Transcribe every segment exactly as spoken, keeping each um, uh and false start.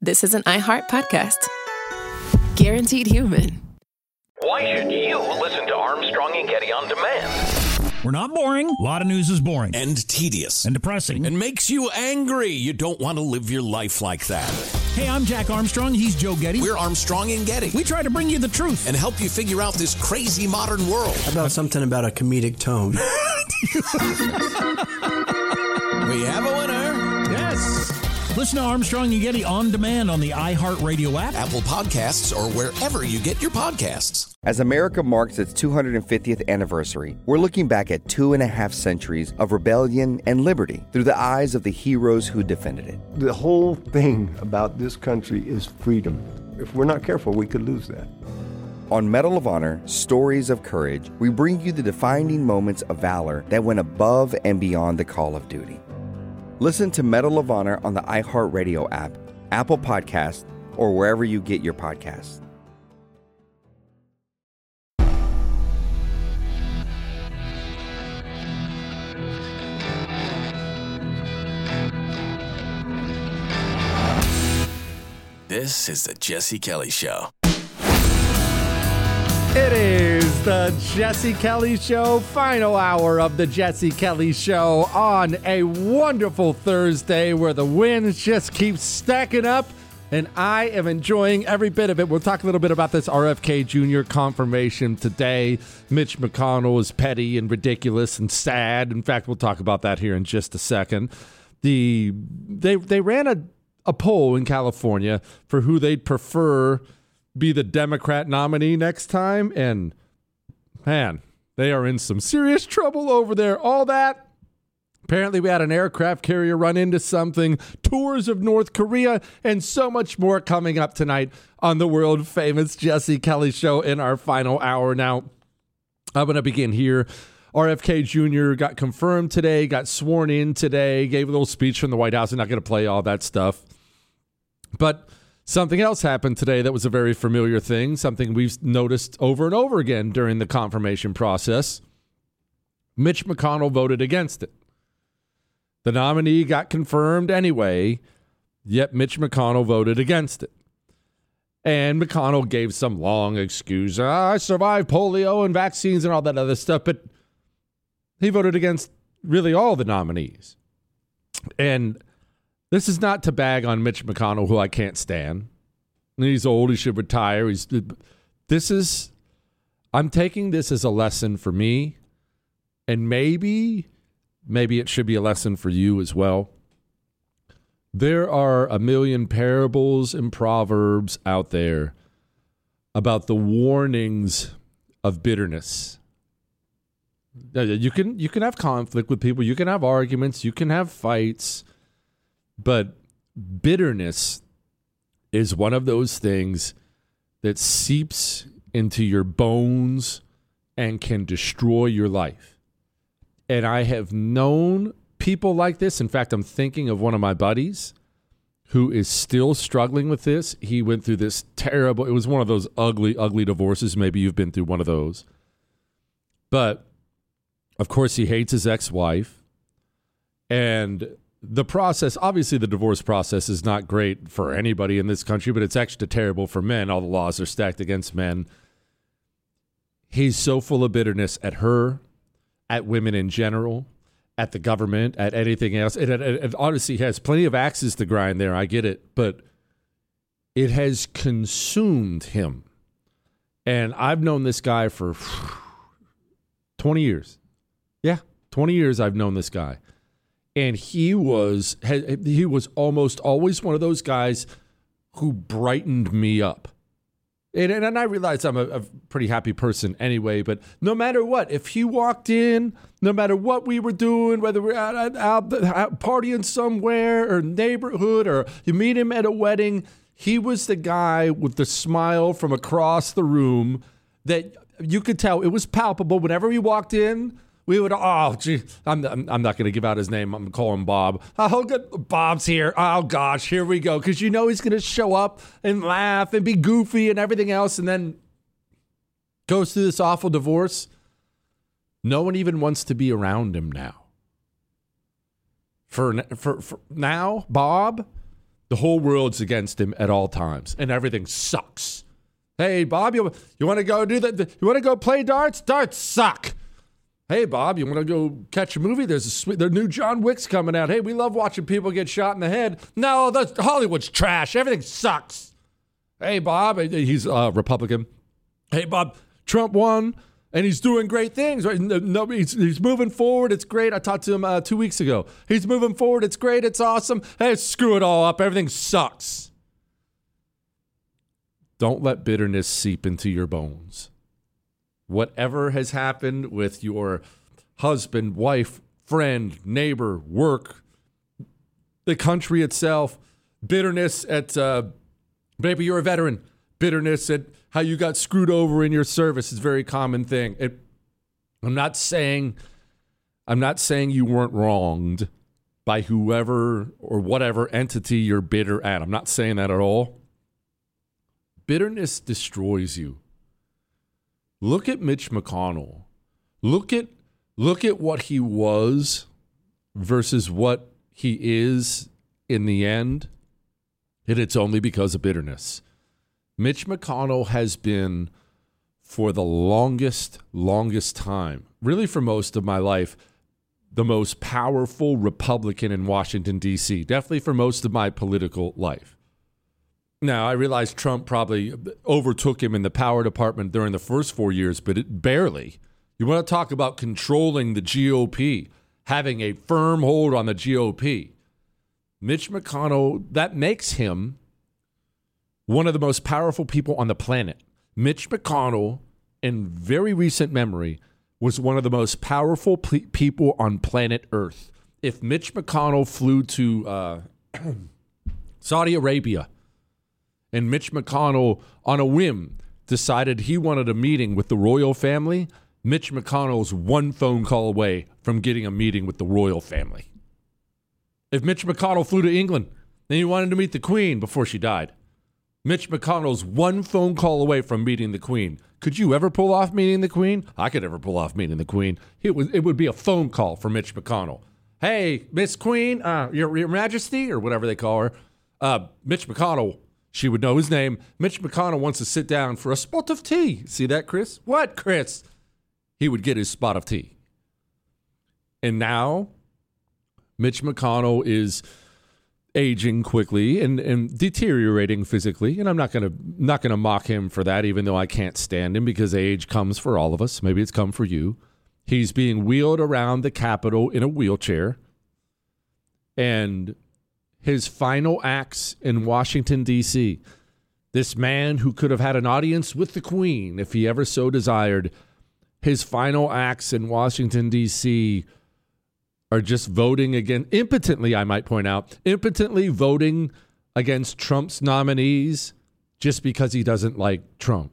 this is an iHeart podcast. Guaranteed human. Why should you listen to Armstrong and Getty on demand? We're not boring. A lot of news is boring. And tedious. And depressing. And makes you angry. You don't want to live your life like that. Hey, I'm Jack Armstrong. He's Joe Getty. We're Armstrong and Getty. We try to bring you the truth. And help you figure out this crazy modern world. How about something about a comedic tone? We have a winner. Yes. Listen to Armstrong and Getty on demand on the iHeartRadio app, Apple Podcasts, or wherever you get your podcasts. As America marks its two hundred fiftieth anniversary, we're looking back at two and a half centuries of rebellion and liberty through the eyes of the heroes who defended it. The whole thing about this country is freedom. If we're not careful, we could lose that. On Medal of Honor, Stories of Courage, we bring you the defining moments of valor that went above and beyond the call of duty. Listen to Medal of Honor on the iHeartRadio app, Apple Podcasts, or wherever you get your podcasts. This is the Jesse Kelly Show. It is the Jesse Kelly Show, final hour of the Jesse Kelly Show on a wonderful Thursday where the wins just keep stacking up, and I am enjoying every bit of it. We'll talk a little bit about this R F K Junior confirmation today. Mitch McConnell is petty and ridiculous and sad. In fact, we'll talk about that here in just a second. The they they ran a, a poll in California for who they'd prefer be the Democrat nominee next time, and man, they are in some serious trouble over there. All that, apparently we had an aircraft carrier run into something, tours of North Korea, and so much more coming up tonight on the world famous Jesse Kelly Show in our final hour. Now, I'm going to begin here. R F K Junior got confirmed today, got sworn in today, gave a little speech from the White House. I'm not going to play all that stuff, but something else happened today that was a very familiar thing, something we've noticed over and over again during the confirmation process. Mitch McConnell voted against it. The nominee got confirmed anyway, yet Mitch McConnell voted against it. And McConnell gave some long excuse. Ah, I survived polio and vaccines and all that other stuff, but he voted against really all the nominees. And this is not to bag on Mitch McConnell, who I can't stand. He's old. He should retire. He's. This is. I'm taking this as a lesson for me, and maybe, maybe it should be a lesson for you as well. There are a million parables and proverbs out there about the warnings of bitterness. You can you can have conflict with people. You can have arguments. You can have fights. But bitterness is one of those things that seeps into your bones and can destroy your life. And I have known people like this. In fact, I'm thinking of one of my buddies who is still struggling with this. He went through this terrible, it was one of those ugly, ugly divorces. Maybe you've been through one of those. But, of course, he hates his ex-wife. And the process, obviously the divorce process is not great for anybody in this country, but it's extra terrible for men. All the laws are stacked against men. He's so full of bitterness at her, at women in general, at the government, at anything else. It, it, it honestly has plenty of axes to grind there. I get it. But it has consumed him. And I've known this guy for twenty years. Yeah, twenty years I've known this guy. And he was he was almost always one of those guys who brightened me up. And, and I realize I'm a, a pretty happy person anyway, but no matter what, if he walked in, no matter what we were doing, whether we're out, out, out, out partying somewhere or neighborhood or you meet him at a wedding, he was the guy with the smile from across the room that you could tell. It was palpable. Whenever he walked in, we would, oh, gee, I'm, I'm, I'm not going to give out his name. I'm going to call him Bob. Oh, good. Bob's here. Oh, gosh, here we go. Because you know he's going to show up and laugh and be goofy and everything else, and then goes through this awful divorce. No one even wants to be around him now. For, for, for now, Bob The whole world's against him at all times, and everything sucks. Hey, Bob, you, you want to go do that? You want to go play darts? Darts suck. Hey, Bob, you want to go catch a movie? There's a sweet, the new John Wick's coming out. Hey, we love watching people get shot in the head. No, the Hollywood's trash. Everything sucks. Hey, Bob, he's a uh, Republican. Hey, Bob, Trump won, and he's doing great things. Right? No, he's, he's moving forward. It's great. I talked to him uh, two weeks ago. He's moving forward. It's great. It's awesome. Hey, screw it all up. Everything sucks. Don't let bitterness seep into your bones. Whatever has happened with your husband, wife, friend, neighbor, work, the country itself, bitterness at, uh, maybe you're a veteran, bitterness at how you got screwed over in your service is a very common thing. It, I'm not saying, I'm not saying you weren't wronged by whoever or whatever entity you're bitter at. I'm not saying that at all. Bitterness destroys you. Look at Mitch McConnell. Look at look at what he was versus what he is in the end. And it's only because of bitterness. Mitch McConnell has been, for the longest, longest time, really for most of my life, the most powerful Republican in Washington, D C. Definitely for most of my political life. Now, I realize Trump probably overtook him in the power department during the first four years, but it barely. You want to talk about controlling the G O P, having a firm hold on the G O P. Mitch McConnell, that makes him one of the most powerful people on the planet. Mitch McConnell, in very recent memory, was one of the most powerful pe- people on planet Earth. If Mitch McConnell flew to uh, Saudi Arabia, and Mitch McConnell, on a whim, decided he wanted a meeting with the royal family, Mitch McConnell's one phone call away from getting a meeting with the royal family. If Mitch McConnell flew to England and he wanted to meet the Queen before she died, Mitch McConnell's one phone call away from meeting the Queen. Could you ever pull off meeting the Queen? I could never pull off meeting the Queen. It would, it would be a phone call for Mitch McConnell. Hey, Miss Queen, uh, your, your Majesty, or whatever they call her, uh, Mitch McConnell. She would know his name. Mitch McConnell wants to sit down for a spot of tea. See that, Chris? What, Chris? He would get his spot of tea. And now, Mitch McConnell is aging quickly and, and deteriorating physically. And I'm not gonna not gonna mock him for that, even though I can't stand him, because age comes for all of us. Maybe it's come for you. He's being wheeled around the Capitol in a wheelchair. And his final acts in Washington, D C, this man who could have had an audience with the Queen if he ever so desired, his final acts in Washington, D C are just voting again, impotently, I might point out, impotently voting against Trump's nominees just because he doesn't like Trump.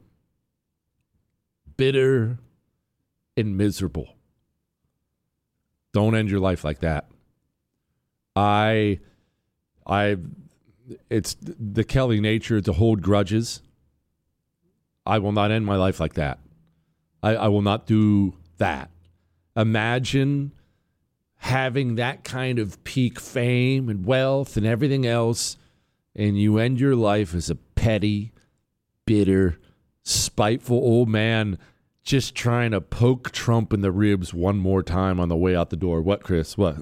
Bitter and miserable. Don't end your life like that. I... I, it's the Kelly nature to hold grudges. I will not end my life like that. I, I will not do that. Imagine having that kind of peak fame and wealth and everything else, and you end your life as a petty, bitter, spiteful old man just trying to poke Trump in the ribs one more time on the way out the door. What, Chris? What?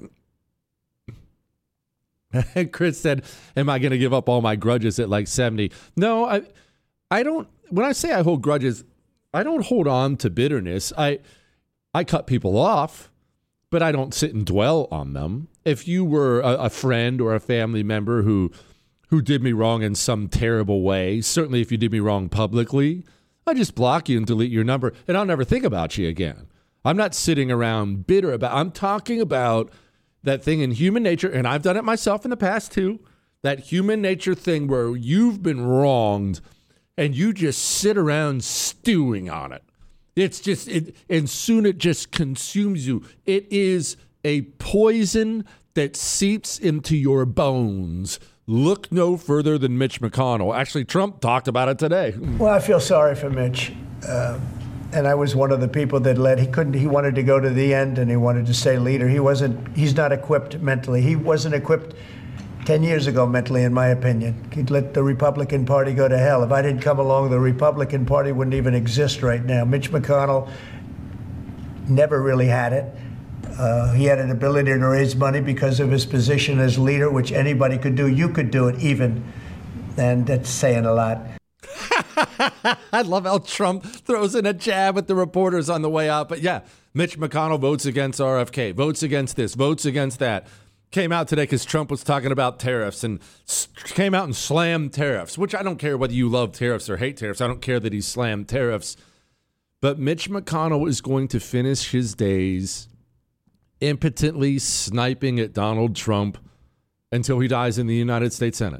Chris said, am I going to give up all my grudges at like seventy? No, I I don't. When I say I hold grudges, I don't hold on to bitterness. I I cut people off, but I don't sit and dwell on them. If you were a, a friend or a family member who who did me wrong in some terrible way, certainly if you did me wrong publicly, I just block you and delete your number, and I'll never think about you again. I'm not sitting around bitter about. I'm talking about that thing in human nature, and I've done it myself in the past too, that human nature thing where you've been wronged and you just sit around stewing on it. It's just, it, and soon it just consumes you. It is a poison that seeps into your bones. Look no further than Mitch McConnell. Actually, Trump talked about it today. Well, I feel sorry for Mitch. Uh, And I was one of the people that led. He couldn't, he wanted to go to the end and he wanted to stay leader. He wasn't, he's not equipped mentally. He wasn't equipped ten years ago mentally, in my opinion. He'd let the Republican Party go to hell. If I didn't come along, the Republican Party wouldn't even exist right now. Mitch McConnell never really had it. Uh, he had an ability to raise money because of his position as leader, which anybody could do. You could do it even. And that's saying a lot. I love how Trump throws in a jab at the reporters on the way out. But yeah, Mitch McConnell votes against R F K, votes against this, votes against that. Came out today because Trump was talking about tariffs and s- came out and slammed tariffs, which I don't care whether you love tariffs or hate tariffs. I don't care that he slammed tariffs. But Mitch McConnell is going to finish his days impotently sniping at Donald Trump until he dies in the United States Senate.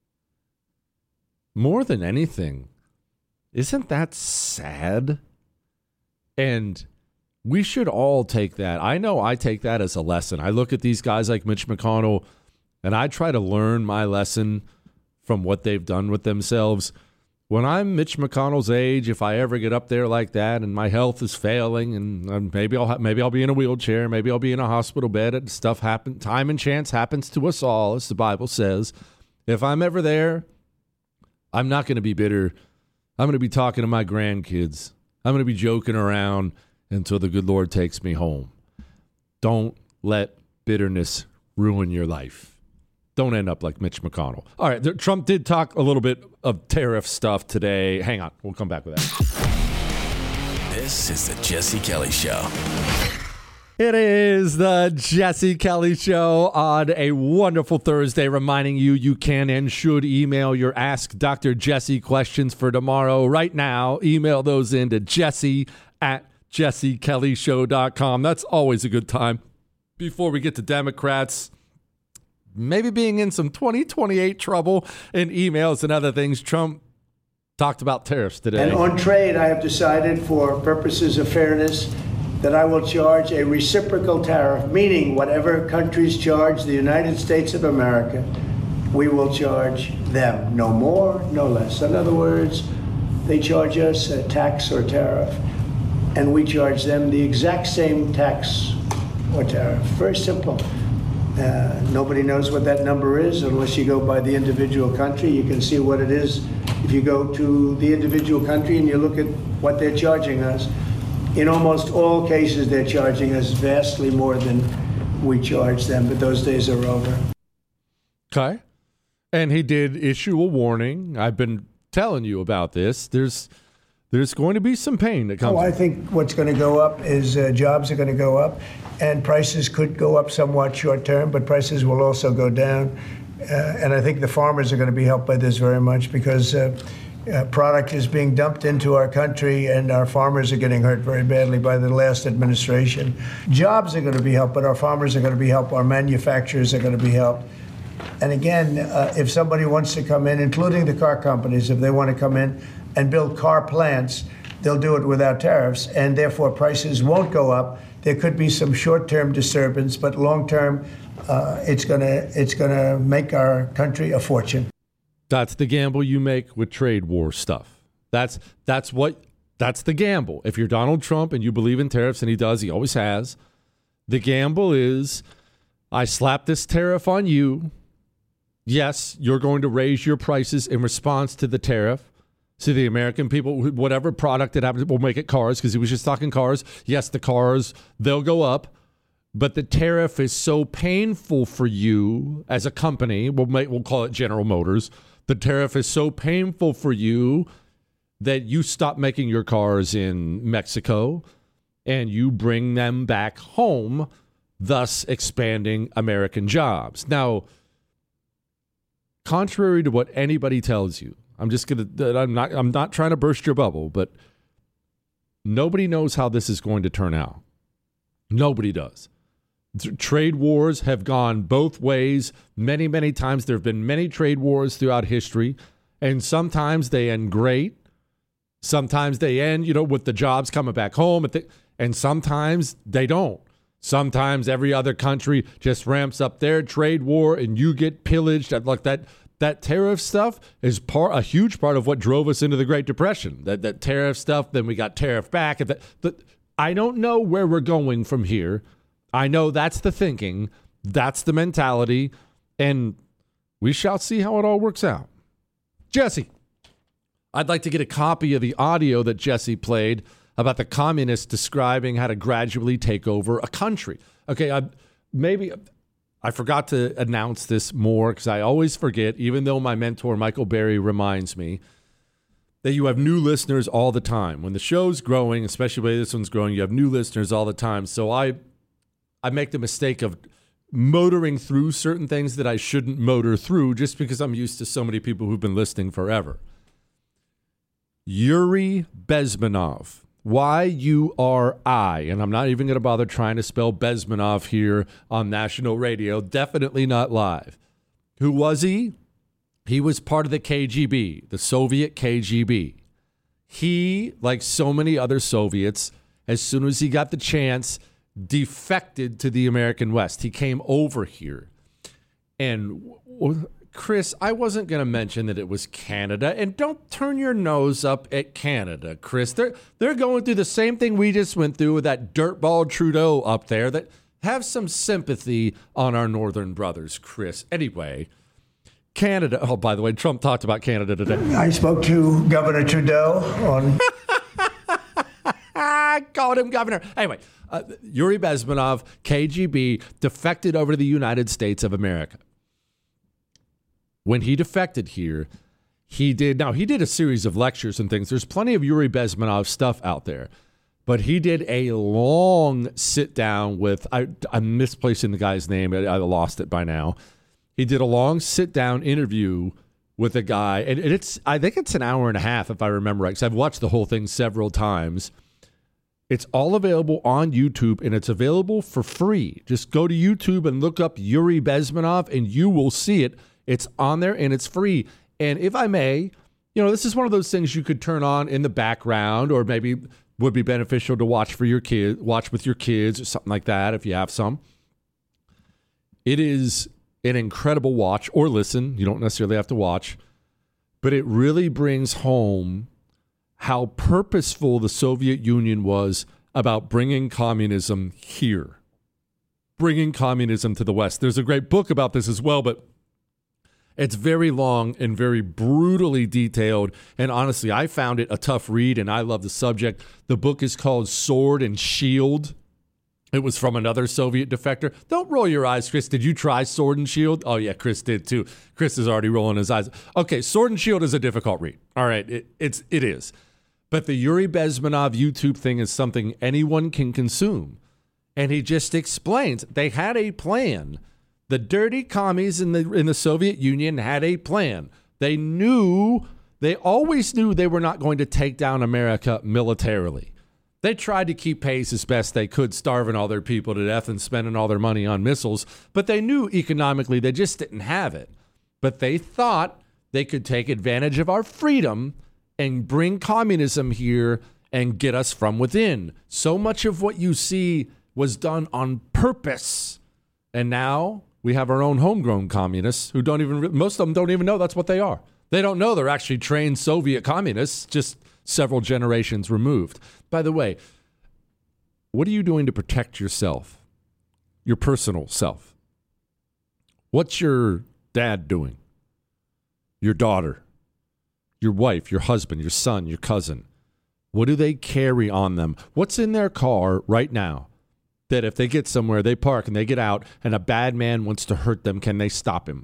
More than anything, isn't that sad? And we should all take that. I know I take that as a lesson. I look at these guys like Mitch McConnell, and I try to learn my lesson from what they've done with themselves. When I'm Mitch McConnell's age, if I ever get up there like that and my health is failing and maybe I'll ha- maybe I'll be in a wheelchair, maybe I'll be in a hospital bed, and stuff happen. Time and chance happens to us all, as the Bible says. If I'm ever there, I'm not going to be bitter. I'm going to be talking to my grandkids. I'm going to be joking around until the good Lord takes me home. Don't let bitterness ruin your life. Don't end up like Mitch McConnell. All right, there, Trump did talk a little bit of tariff stuff today. Hang on, we'll come back with that. This is the Jesse Kelly Show. It is the Jesse Kelly Show on a wonderful Thursday, reminding you you can and should email your Ask Doctor Jesse questions for tomorrow. Right now, email those in to Jesse at jesse kelly show dot com. That's always a good time. Before we get to Democrats maybe being in some twenty twenty-eight trouble in emails and other things, Trump talked about tariffs today. And on trade, I have decided, for purposes of fairness, that I will charge a reciprocal tariff, meaning whatever countries charge the United States of America, we will charge them. No more, no less. In other words, they charge us a tax or tariff, and we charge them the exact same tax or tariff. Very simple. Uh, nobody knows what that number is unless you go by the individual country. You can see what it is if you go to the individual country and you look at what they're charging us. In almost all cases, they're charging us vastly more than we charge them, but those days are over. Okay. And he did issue a warning. I've been telling you about this. There's there's going to be some pain that comes. Oh, I think what's going to go up is uh, jobs are going to go up, and prices could go up somewhat short term, but prices will also go down. Uh, and I think the farmers are going to be helped by this very much because uh, uh, product is being dumped into our country, and our farmers are getting hurt very badly by the last administration. Jobs are going to be helped, but our farmers are going to be helped. Our manufacturers are going to be helped. And again, uh, if somebody wants to come in, including the car companies, if they want to come in and build car plants, they'll do it without tariffs, and therefore prices won't go up. There could be some short-term disturbance, but long-term, uh, it's gonna it's gonna make our country a fortune. That's the gamble you make with trade war stuff. That's that's what that's the gamble. If you're Donald Trump and you believe in tariffs, and he does, he always has, the gamble is, I slap this tariff on you. Yes, you're going to raise your prices in response to the tariff. So the American people, whatever product it happens, will make it cars, because he was just talking cars. Yes, the cars, they'll go up. But the tariff is so painful for you as a company. We'll, make, we'll call it General Motors. The tariff is so painful for you that you stop making your cars in Mexico and you bring them back home, thus expanding American jobs. Now, contrary to what anybody tells you, I'm just gonna. I'm not. I'm not trying to burst your bubble, but nobody knows how this is going to turn out. Nobody does. Trade wars have gone both ways many, many times. There have been many trade wars throughout history, and sometimes they end great. Sometimes they end, you know, with the jobs coming back home, and sometimes they don't. Sometimes every other country just ramps up their trade war, and you get pillaged. Like that. That tariff stuff is part, a huge part of what drove us into the Great Depression. That that tariff stuff, then we got tariff back. That, that, I don't know where we're going from here. I know that's the thinking. That's the mentality. And we shall see how it all works out. Jesse, I'd like to get a copy of the audio that Jesse played about the communists describing how to gradually take over a country. Okay, I, maybe I forgot to announce this more because I always forget, even though my mentor, Michael Berry, reminds me that you have new listeners all the time. When the show's growing, especially the way this one's growing, you have new listeners all the time. So I, I make the mistake of motoring through certain things that I shouldn't motor through just because I'm used to so many people who've been listening forever. Yuri Bezmenov, Y U R I, and I'm not even going to bother trying to spell Bezmenov here on national radio, definitely not live. Who was he? He was part of the K G B, the Soviet K G B. He, like so many other Soviets, as soon as he got the chance, defected to the American West. He came over here. And Chris, I wasn't going to mention that it was Canada. And don't turn your nose up at Canada, Chris. They're, they're going through the same thing we just went through with that dirtball Trudeau up there. That have some sympathy on our northern brothers, Chris. Anyway, Canada. Oh, by the way, Trump talked about Canada today. I spoke to Governor Trudeau on... I called him governor. Anyway, uh, Yuri Bezmenov, K G B, defected over to the United States of America. When he defected here, he did, now he did a series of lectures and things. There's plenty of Yuri Bezmenov stuff out there, but he did a long sit down with, I, I'm misplacing the guy's name. I, I lost it by now. He did a long sit down interview with a guy, and it's, I think it's an hour and a half if I remember right, because I've watched the whole thing several times. It's all available on YouTube, and it's available for free. Just go to YouTube and look up Yuri Bezmenov, and you will see it. It's on there, and it's free. And if I may, you know, this is one of those things you could turn on in the background, or maybe would be beneficial to watch for your kid, watch with your kids, or something like that, if you have some. It is an incredible watch, or listen. You don't necessarily have to watch. But it really brings home how purposeful the Soviet Union was about bringing communism here, bringing communism to the West. There's a great book about this as well, but it's very long and very brutally detailed. And honestly, I found it a tough read, and I love the subject. The book is called Sword and Shield. It was from another Soviet defector. Don't roll your eyes, Chris. Did you try Sword and Shield? Oh, yeah, Chris did too. Chris is already rolling his eyes. Okay, Sword and Shield is a difficult read. All right, it, it's, it is. But the Yuri Bezmenov YouTube thing is something anyone can consume. And he just explains they had a plan. The dirty commies in the in the Soviet Union had a plan. They knew, they always knew they were not going to take down America militarily. They tried to keep pace as best they could, starving all their people to death and spending all their money on missiles. But they knew economically they just didn't have it. But they thought they could take advantage of our freedom and bring communism here and get us from within. So much of what you see was done on purpose. And now we have our own homegrown communists who don't even, most of them don't even know that's what they are. They don't know they're actually trained Soviet communists, just several generations removed. By the way, what are you doing to protect yourself, your personal self? What's your dad doing? Your daughter? Your wife, your husband, your son, your cousin? What do they carry on them? What's in their car right now that if they get somewhere, they park and they get out and a bad man wants to hurt them, can they stop him?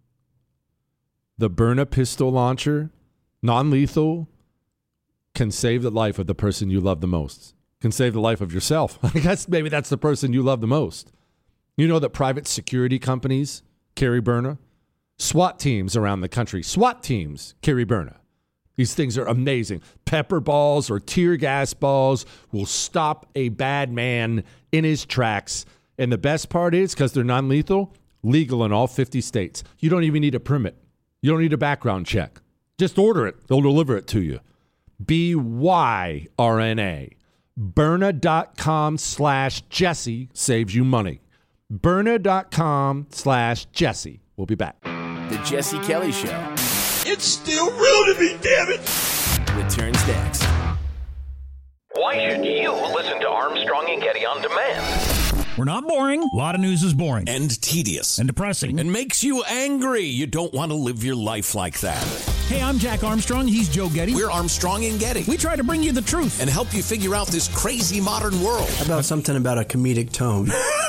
The Byrna pistol launcher, non-lethal, can save the life of the person you love the most. Can save the life of yourself. I guess maybe that's the person you love the most. You know that private security companies carry Byrna? SWAT teams around the country, SWAT teams carry Byrna. These things are amazing. Pepper balls or tear gas balls will stop a bad man in his tracks. And the best part is, because they're non-lethal, legal in all fifty states. You don't even need a permit. You don't need a background check. Just order it. They'll deliver it to you. B Y R N A. Byrna.com slash Jesse saves you money. Byrna.com slash Jesse. We'll be back. The Jesse Kelly Show. It's still real to me, damn it! Returns next. Why should you listen to Armstrong and Getty on demand? We're not boring. A lot of news is boring. And tedious. And depressing. And makes you angry. You don't want to live your life like that. Hey, I'm Jack Armstrong. He's Joe Getty. We're Armstrong and Getty. We try to bring you the truth. And help you figure out this crazy modern world. How about something about a comedic tone?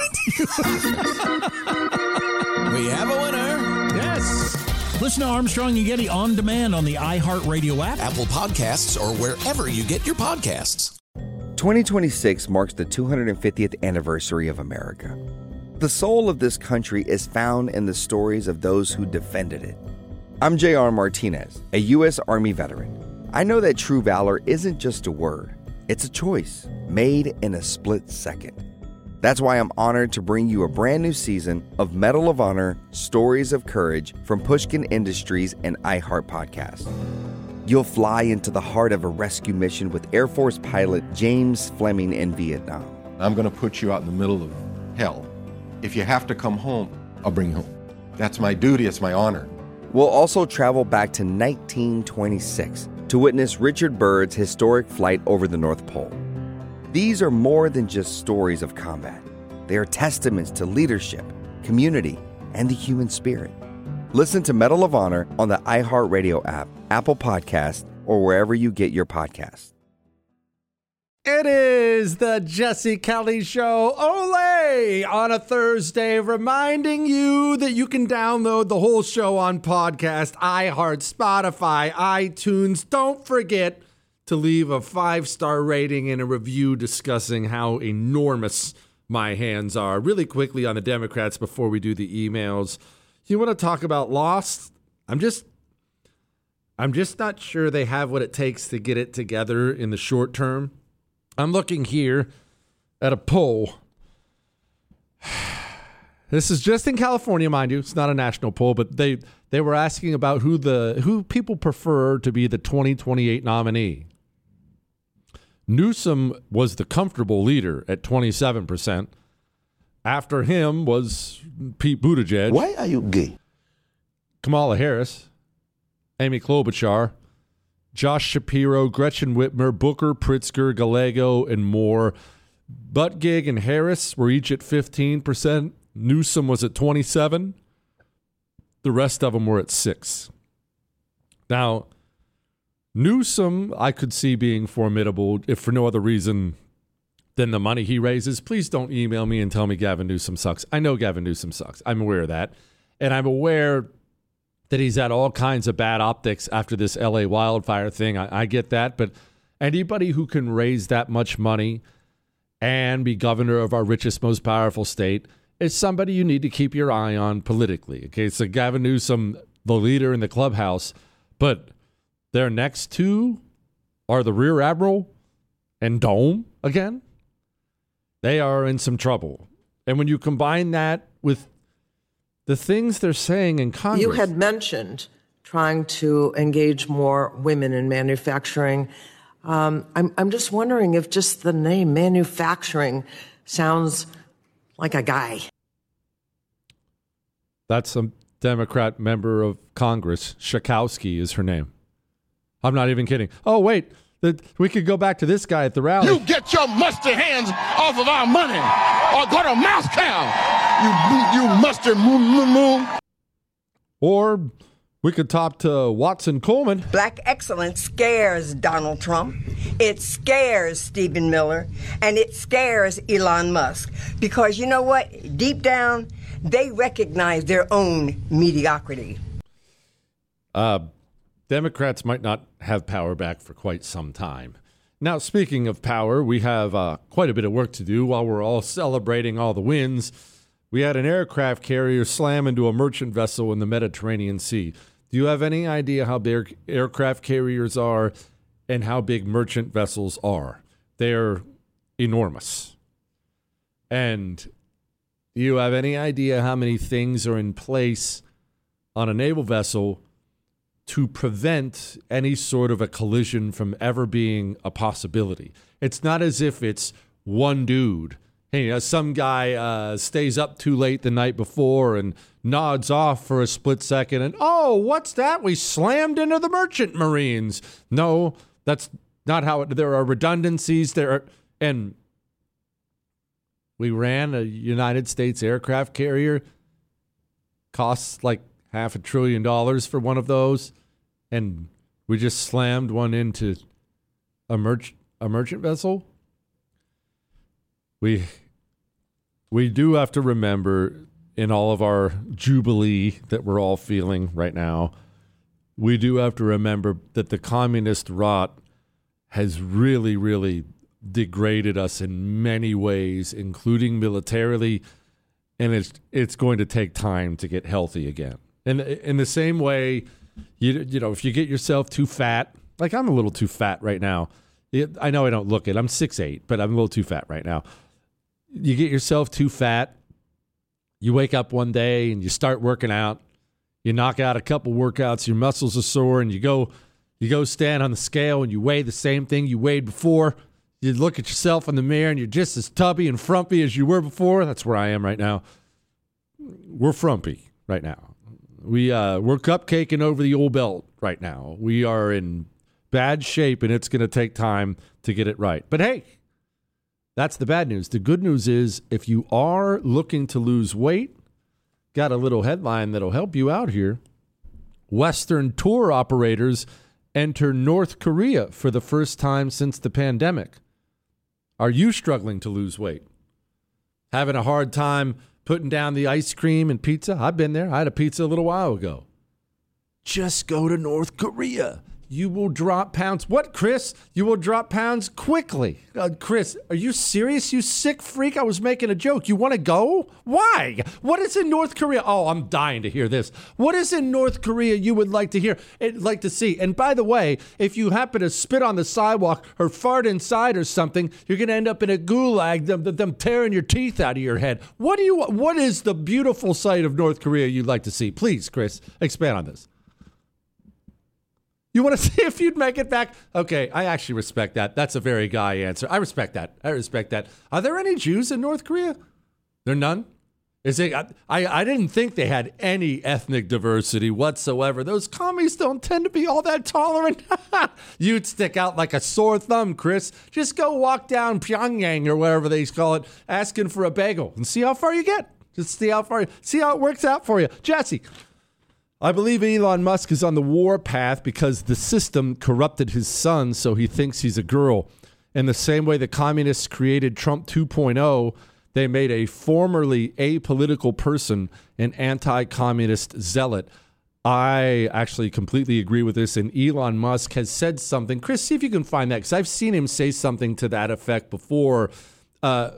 We have a winner. Yes. Listen to Armstrong and Getty on demand on the iHeartRadio app, Apple Podcasts, or wherever you get your podcasts. twenty twenty-six marks the two hundred fiftieth anniversary of America. The soul of this country is found in the stories of those who defended it. I'm J R Martinez, a U S Army veteran. I know that true valor isn't just a word, it's a choice made in a split second. That's why I'm honored to bring you a brand new season of Medal of Honor Stories of Courage from Pushkin Industries and iHeart Podcast. You'll fly into the heart of a rescue mission with Air Force pilot James Fleming in Vietnam. I'm going to put you out in the middle of hell. If you have to come home, I'll bring you home. That's my duty, it's my honor. We'll also travel back to nineteen twenty-six to witness Richard Byrd's historic flight over the North Pole. These are more than just stories of combat. They are testaments to leadership, community, and the human spirit. Listen to Medal of Honor on the iHeartRadio app, Apple Podcast, or wherever you get your podcasts. It is the Jesse Kelly Show, Olay, on a Thursday, reminding you that you can download the whole show on podcast, iHeart, Spotify, iTunes. Don't forget to leave a five-star rating and a review discussing how enormous my hands are. Really quickly on the Democrats before we do the emails. You want to talk about Lost? I'm just, I'm just not sure they have what it takes to get it together in the short term. I'm looking here at a poll. This is just in California, mind you. It's not a national poll, but they they were asking about who the who people prefer to be the twenty twenty-eight nominee. Newsom was the comfortable leader at twenty-seven percent. After him was Pete Buttigieg. Why are you gay? Kamala Harris, Amy Klobuchar, Josh Shapiro, Gretchen Whitmer, Booker, Pritzker, Gallego, and more. Buttigieg and Harris were each at fifteen percent. Newsom was at twenty-seven. The rest of them were at six. Now, Newsom, I could see being formidable if for no other reason than the money he raises. Please don't email me and tell me Gavin Newsom sucks. I know Gavin Newsom sucks. I'm aware of that. And I'm aware that he's had all kinds of bad optics after this L A wildfire thing. I, I get that. But anybody who can raise that much money and be governor of our richest, most powerful state is somebody you need to keep your eye on politically. Okay, so Gavin Newsom, the leader in the clubhouse, but their next two are the Rear Admiral and Dome again. They are in some trouble. And when you combine that with the things they're saying in Congress. You had mentioned trying to engage more women in manufacturing. Um, I'm, I'm just wondering if just the name manufacturing sounds like a guy. That's a Democrat member of Congress. Schakowsky is her name. I'm not even kidding. Oh, wait. The, we could go back to this guy at the rally. You get your musty hands off of our money or go to Moscow, you, you musty moo moo moo. Or we could talk to Watson Coleman. Black excellence scares Donald Trump. It scares Stephen Miller. And it scares Elon Musk. Because you know what? Deep down, they recognize their own mediocrity. Uh, Democrats might not have power back for quite some time. Now, speaking of power, we have uh, quite a bit of work to do while we're all celebrating all the wins. We had an aircraft carrier slam into a merchant vessel in the Mediterranean Sea. Do you have any idea how big aircraft carriers are and how big merchant vessels are? They're enormous. And do you have any idea how many things are in place on a naval vessel to prevent any sort of a collision from ever being a possibility? It's not as if it's one dude. Hey, uh, some guy uh, stays up too late the night before and nods off for a split second and, oh, what's that? We slammed into the merchant marines. No, that's not how it, there are redundancies there. Are, and We ran a United States aircraft carrier, costs like half a trillion dollars for one of those, and we just slammed one into a merch a merchant vessel. We we do have to remember, in all of our jubilee that we're all feeling right now, we do have to remember that the communist rot has really, really degraded us in many ways, including militarily, and it's it's going to take time to get healthy again. And in the same way, you you know, if you get yourself too fat, like I'm a little too fat right now. It, I know I don't look it. I'm six foot eight, but I'm a little too fat right now. You get yourself too fat, you wake up one day and you start working out, you knock out a couple workouts, your muscles are sore, and you go you go stand on the scale and you weigh the same thing you weighed before. You look at yourself in the mirror and you're just as tubby and frumpy as you were before. That's where I am right now. We're frumpy right now. We, uh, we're cupcaking over the old belt right now. We are in bad shape, and it's going to take time to get it right. But hey, that's the bad news. The good news is, if you are looking to lose weight, got a little headline that'll help you out here. Western tour operators enter North Korea for the first time since the pandemic. Are you struggling to lose weight? Having a hard time putting down the ice cream and pizza? I've been there. I had a pizza a little while ago. Just go to North Korea. You will drop pounds. What, Chris? You will drop pounds quickly. Uh, Chris, are you serious, you sick freak? I was making a joke. You want to go? Why? What is in North Korea? Oh, I'm dying to hear this. What is in North Korea you would like to hear, like to see? And by the way, if you happen to spit on the sidewalk or fart inside or something, you're going to end up in a gulag, them, them tearing your teeth out of your head. What do you? What is the beautiful sight of North Korea you'd like to see? Please, Chris, expand on this. You want to see if you'd make it back? Okay, I actually respect that. That's a very guy answer. I respect that. I respect that. Are there any Jews in North Korea? There none? Is it? I, I didn't think they had any ethnic diversity whatsoever. Those commies don't tend to be all that tolerant. You'd stick out like a sore thumb, Chris. Just go walk down Pyongyang or whatever they call it, asking for a bagel, and see how far you get. Just see how far, see how it works out for you. Jesse, I believe Elon Musk is on the war path because the system corrupted his son, so he thinks he's a girl. In the same way the communists created Trump two point oh, they made a formerly apolitical person an anti-communist zealot. I actually completely agree with this, and Elon Musk has said something. Chris, see if you can find that, because I've seen him say something to that effect before. Uh,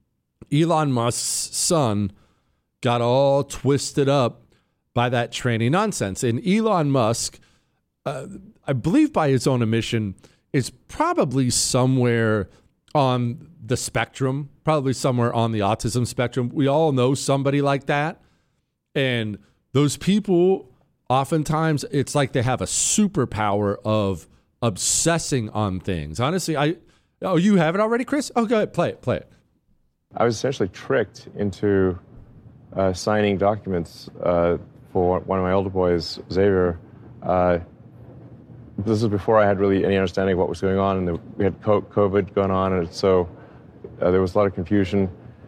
Elon Musk's son got all twisted up by that tranny nonsense. And Elon Musk, uh, I believe by his own admission, is probably somewhere on the spectrum, probably somewhere on the autism spectrum. We all know somebody like that. And those people, oftentimes, it's like they have a superpower of obsessing on things. Honestly, I, oh, you have it already, Chris? Oh, go ahead, play it, play it. I was essentially tricked into uh, signing documents uh, for one of my older boys, Xavier. Uh, this is before I had really any understanding of what was going on, and the, we had COVID going on, and so uh, there was a lot of confusion.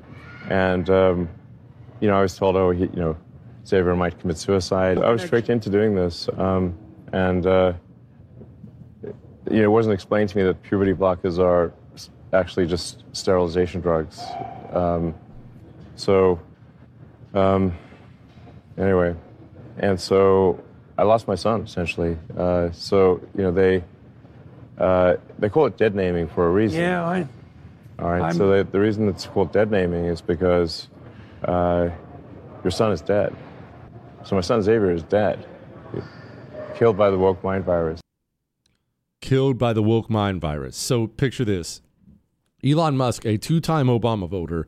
And um, you know, I was told, oh, he, you know, Xavier might commit suicide. I was tricked into doing this, um, and uh, you know, it wasn't explained to me that puberty blockers are actually just sterilization drugs. Um, so um, anyway. And so I lost my son, essentially. Uh, so, you know, they uh, they call it dead naming for a reason. Yeah, I... All right, I'm... so they, the reason it's called dead naming is because uh, your son is dead. So my son Xavier is dead. Killed by the woke mind virus. Killed by the woke mind virus. So picture this. Elon Musk, a two-time Obama voter,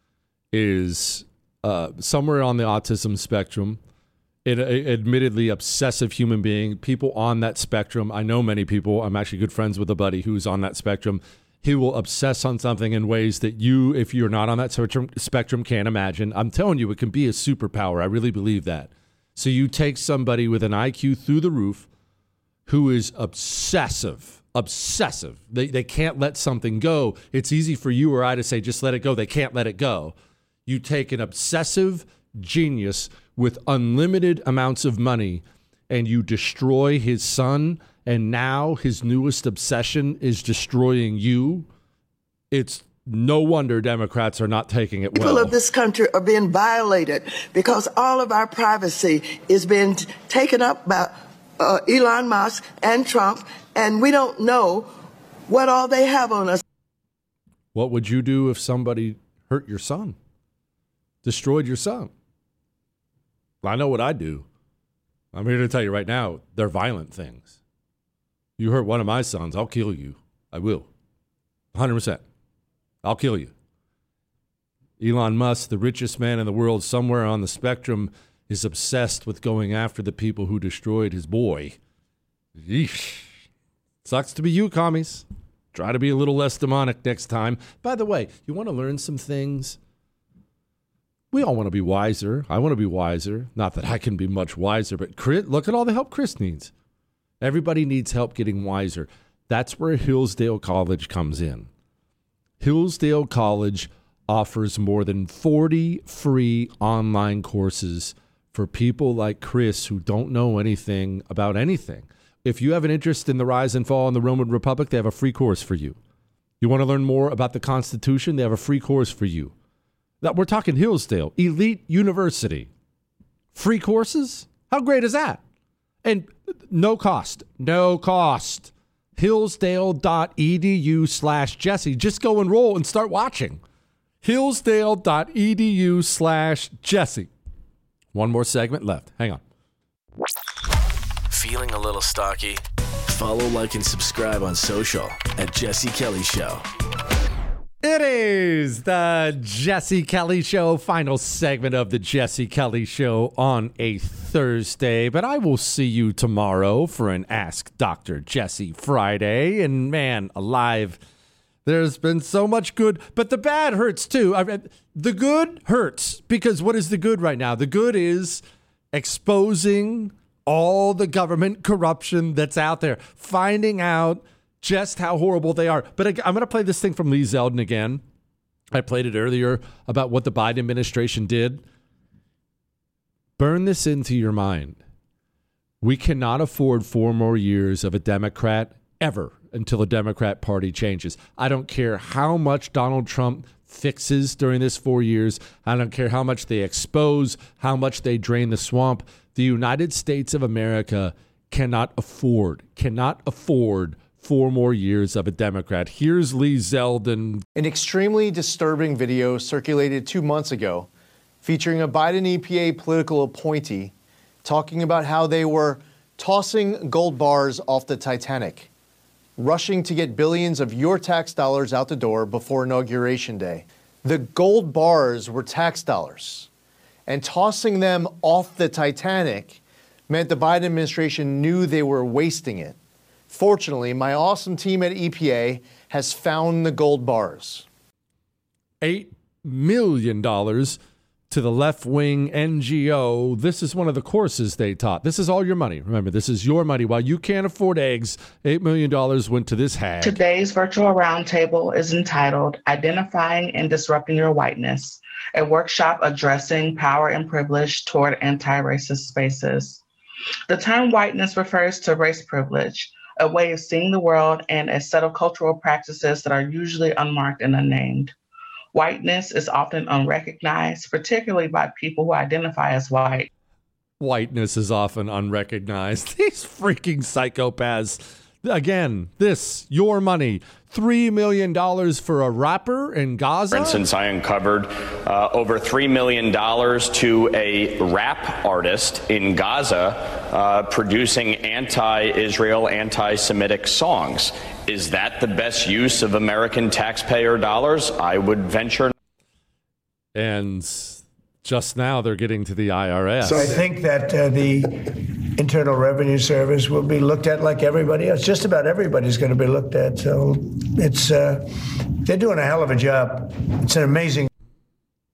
is uh, somewhere on the autism spectrum. It, it, admittedly obsessive human being. People on that spectrum, I know many people. I'm actually good friends with a buddy who's on that spectrum. He will obsess on something in ways that you, if you're not on that spectrum, spectrum can't imagine. I'm telling you, it can be a superpower. I really believe that. So you take somebody with an I Q through the roof, who is obsessive, obsessive. They, they can't let something go. It's easy for you or I to say, just let it go. They can't let it go. You take an obsessive genius with unlimited amounts of money and you destroy his son, and now his newest obsession is destroying you. It's no wonder Democrats are not taking it well. People of this country are being violated because all of our privacy is being t- taken up by uh, Elon Musk and Trump, and we don't know what all they have on us. What would you do if somebody hurt your son, destroyed your son? I know what I'd do. I'm here to tell you right now, they're violent things. You hurt one of my sons, I'll kill you. I will. one hundred percent. I'll kill you. Elon Musk, the richest man in the world, somewhere on the spectrum, is obsessed with going after the people who destroyed his boy. Yeesh. Sucks to be you, commies. Try to be a little less demonic next time. By the way, you want to learn some things? We all want to be wiser. I want to be wiser. Not that I can be much wiser, but Chris, look at all the help Chris needs. Everybody needs help getting wiser. That's where Hillsdale College comes in. Hillsdale College offers more than forty free online courses for people like Chris who don't know anything about anything. If you have an interest in the rise and fall in the Roman Republic, they have a free course for you. You want to learn more about the Constitution? They have a free course for you. That we're talking Hillsdale, elite university. Free courses? How great is that? And no cost. No cost. Hillsdale.edu slash Jesse. Just go enroll and start watching. Hillsdale.edu slash Jesse. One more segment left. Hang on. Feeling a little stocky? Follow, like, and subscribe on social at Jesse Kelly Show. It is the Jesse Kelly Show, final segment of the Jesse Kelly Show on a Thursday. But I will see you tomorrow for an Ask Doctor Jesse Friday. And man, alive, there's been so much good, but the bad hurts too. I, the good hurts because what is the good right now? The good is exposing all the government corruption that's out there, finding out just how horrible they are. But I'm going to play this thing from Lee Zeldin again. I played it earlier about what the Biden administration did. Burn this into your mind. We cannot afford four more years of a Democrat ever until the Democrat Party changes. I don't care how much Donald Trump fixes during this four years. I don't care how much they expose, how much they drain the swamp. The United States of America cannot afford, cannot afford four more years of a Democrat. Here's Lee Zeldin. An extremely disturbing video circulated two months ago featuring a Biden E P A political appointee talking about how they were tossing gold bars off the Titanic, rushing to get billions of your tax dollars out the door before Inauguration Day. The gold bars were tax dollars, and tossing them off the Titanic meant the Biden administration knew they were wasting it. Fortunately, my awesome team at E P A has found the gold bars. Eight million dollars to the left-wing N G O. This is one of the courses they taught. This is all your money. Remember, this is your money. While you can't afford eggs, eight million dollars went to this hag. Today's virtual roundtable is entitled Identifying and Disrupting Your Whiteness, a workshop addressing power and privilege toward anti-racist spaces. The term whiteness refers to race privilege, a way of seeing the world and a set of cultural practices that are usually unmarked and unnamed. Whiteness is often unrecognized, particularly by people who identify as white. Whiteness is often unrecognized. These freaking psychopaths. Again, this, your money, three million dollars for a rapper in Gaza? For instance, I uncovered uh, over three million dollars to a rap artist in Gaza uh, producing anti-Israel, anti-Semitic songs. Is that the best use of American taxpayer dollars? I would venture. And just now they're getting to the I R S. So I think that uh, the Internal Revenue Service will be looked at like everybody else. Just about everybody's going to be looked at. So it's uh, they're doing a hell of a job. It's an amazing.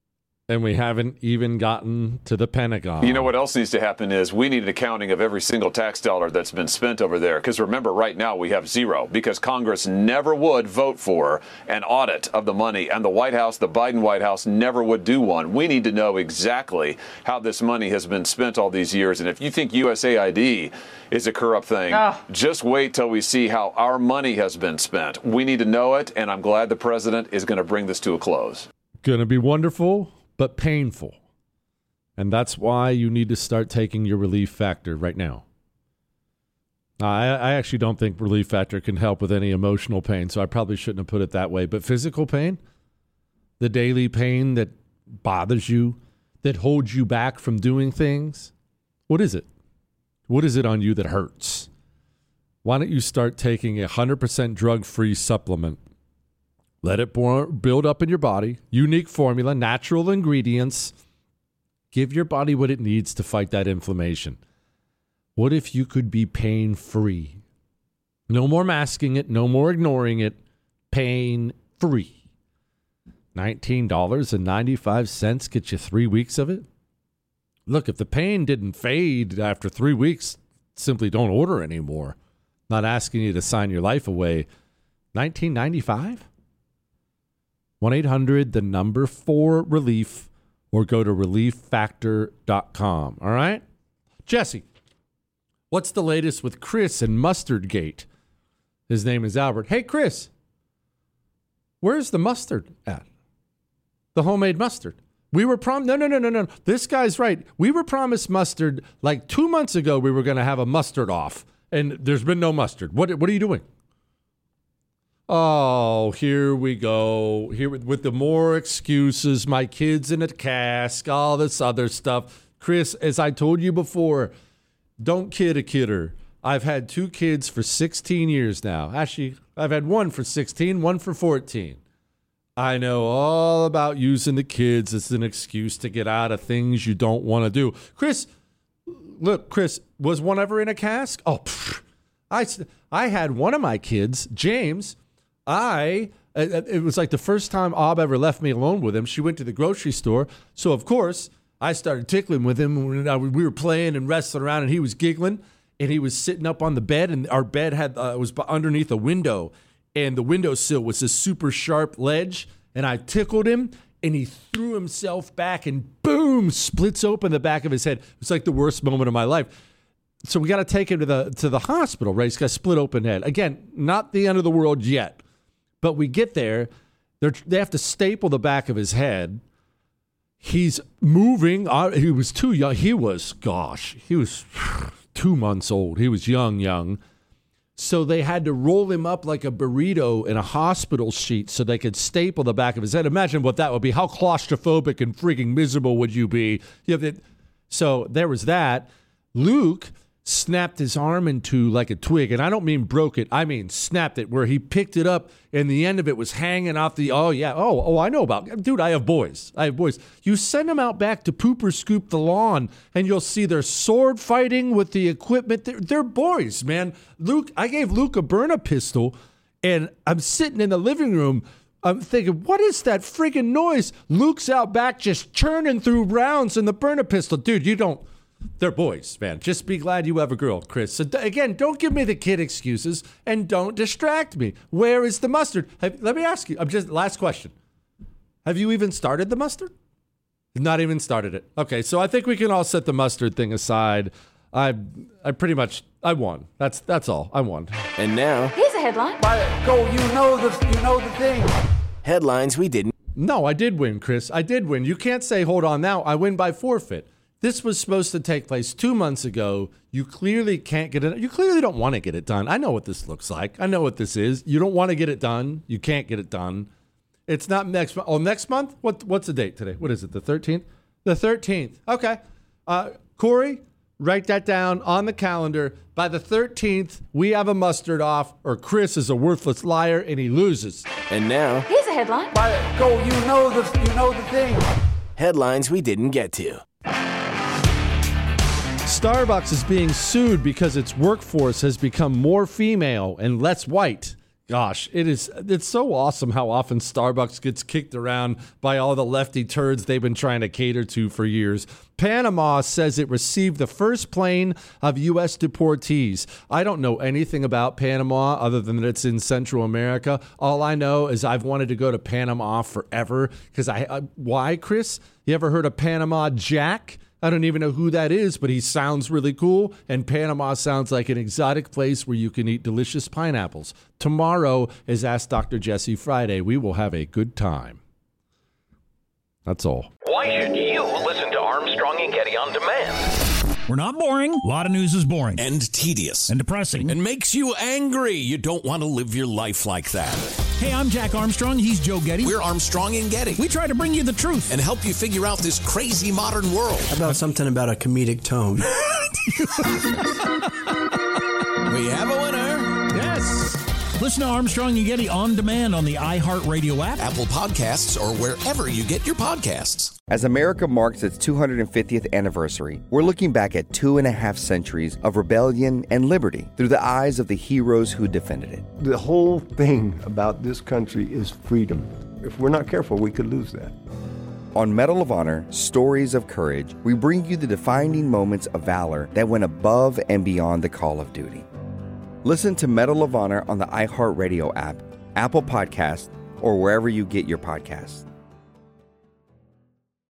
And we haven't even gotten to the Pentagon. You know what else needs to happen is we need an accounting of every single tax dollar that's been spent over there. Because remember, right now we have zero because Congress never would vote for an audit of the money. And the White House, the Biden White House, never would do one. We need to know exactly how this money has been spent all these years. And if you think U S A I D is a corrupt thing, oh. just wait till we see how our money has been spent. We need to know it. And I'm glad the president is going to bring this to a close. Going to be wonderful, but painful. And that's why you need to start taking your Relief Factor right now. I, I actually don't think Relief Factor can help with any emotional pain, so I probably shouldn't have put it that way. But physical pain, the daily pain that bothers you, that holds you back from doing things, what is it? What is it on you that hurts? Why don't you start taking a one hundred percent drug-free supplement? Let it build up in your body. Unique formula, natural ingredients. Give your body what it needs to fight that inflammation. What if you could be pain-free? No more masking it. No more ignoring it. Pain-free. nineteen dollars and ninety-five cents gets you three weeks of it. Look, if the pain didn't fade after three weeks, simply don't order anymore. Not asking you to sign your life away. nineteen ninety-five? one eight hundred, the number four relief, or go to relief factor dot com. All right? Jesse, what's the latest with Chris and Mustard Gate? His name is Albert. Hey, Chris, where's the mustard at? The homemade mustard. We were prom. No, no, no, no, no. This guy's right. We were promised mustard like two months ago. We were going to have a mustard off, and there's been no mustard. What, what are you doing? Oh, here we go. Here with the more excuses, my kids in a cask, all this other stuff. Chris, as I told you before, don't kid a kidder. I've had two kids for sixteen years now. Actually, I've had one for sixteen, one for fourteen. I know all about using the kids as an excuse to get out of things you don't want to do. Chris, look, Chris, was one ever in a cask? Oh, pfft. I, I had one of my kids, James. I, it was like the first time Ob ever left me alone with him. She went to the grocery store. So, of course, I started tickling with him. When we were playing and wrestling around, and he was giggling, and he was sitting up on the bed, and our bed had uh, was underneath a window, and the windowsill was this super sharp ledge, and I tickled him, and he threw himself back, and boom, splits open the back of his head. It was like the worst moment of my life. So we got to take him to the to the hospital, right? He's got a split open head. Again, not the end of the world yet. But we get there, they have to staple the back of his head. He's moving. Uh, he was too young. He was, gosh, he was two months old. He was young, young. So they had to roll him up like a burrito in a hospital sheet so they could staple the back of his head. Imagine what that would be. How claustrophobic and freaking miserable would you be? You know, so there was that. Luke snapped his arm into like a twig, and I don't mean broke it, I mean snapped it, where he picked it up and the end of it was hanging off the, oh yeah, oh, oh, I know about, dude, I have boys, I have boys. You send them out back to poop or scoop the lawn, and you'll see they're sword fighting with the equipment. They're, they're boys, man. Luke, I gave Luke a burner pistol, and I'm sitting in the living room, I'm thinking, what is that friggin' noise? Luke's out back just churning through rounds in the burner pistol. Dude, you don't, they're boys, man. Just be glad you have a girl, Chris. So, again, don't give me the kid excuses, and don't distract me. Where is the mustard? Have, let me ask you. I'm just last question. Have you even started the mustard? Not even started it. Okay, so I think we can all set the mustard thing aside. I, I pretty much, I won. That's that's all. I won. And now, here's a headline. Go, you know the, you know the thing. Headlines we didn't. No, I did win, Chris. I did win. You can't say, hold on now. I win by forfeit. This was supposed to take place two months ago. You clearly can't get it. You clearly don't want to get it done. I know what this looks like. I know what this is. You don't want to get it done. You can't get it done. It's not next month. Oh, next month? What? What's the date today? What is it? The thirteenth? The thirteenth. Okay. Uh, Corey, write that down on the calendar. By the thirteenth, we have a mustard off, or Chris is a worthless liar and he loses. And now, here's a headline. Go, you know the, you know the thing. Headlines we didn't get to. Starbucks is being sued because its workforce has become more female and less white. Gosh, it is. It's so awesome how often Starbucks gets kicked around by all the lefty turds they've been trying to cater to for years. Panama says it received the first plane of U S deportees. I don't know anything about Panama other than that it's in Central America. All I know is I've wanted to go to Panama forever because I. Uh, why, Chris? You ever heard of Panama Jack? I don't even know who that is, but he sounds really cool, and Panama sounds like an exotic place where you can eat delicious pineapples. Tomorrow is Ask Doctor Jesse Friday. We will have a good time. That's all. Why should you listen to Armstrong and Getty on demand? We're not boring. A lot of news is boring. And tedious. And depressing. And makes you angry. You don't want to live your life like that. Hey, I'm Jack Armstrong. He's Joe Getty. We're Armstrong and Getty. We try to bring you the truth. And help you figure out this crazy modern world. How about something about a comedic tone? We have a winner. Yes. Listen to Armstrong and Getty on demand on the iHeartRadio app, Apple Podcasts, or wherever you get your podcasts. As America marks its two hundred fiftieth anniversary, we're looking back at two and a half centuries of rebellion and liberty through the eyes of the heroes who defended it. The whole thing about this country is freedom. If we're not careful, we could lose that. On Medal of Honor, Stories of Courage, we bring you the defining moments of valor that went above and beyond the call of duty. Listen to Medal of Honor on the iHeartRadio app, Apple Podcasts, or wherever you get your podcasts.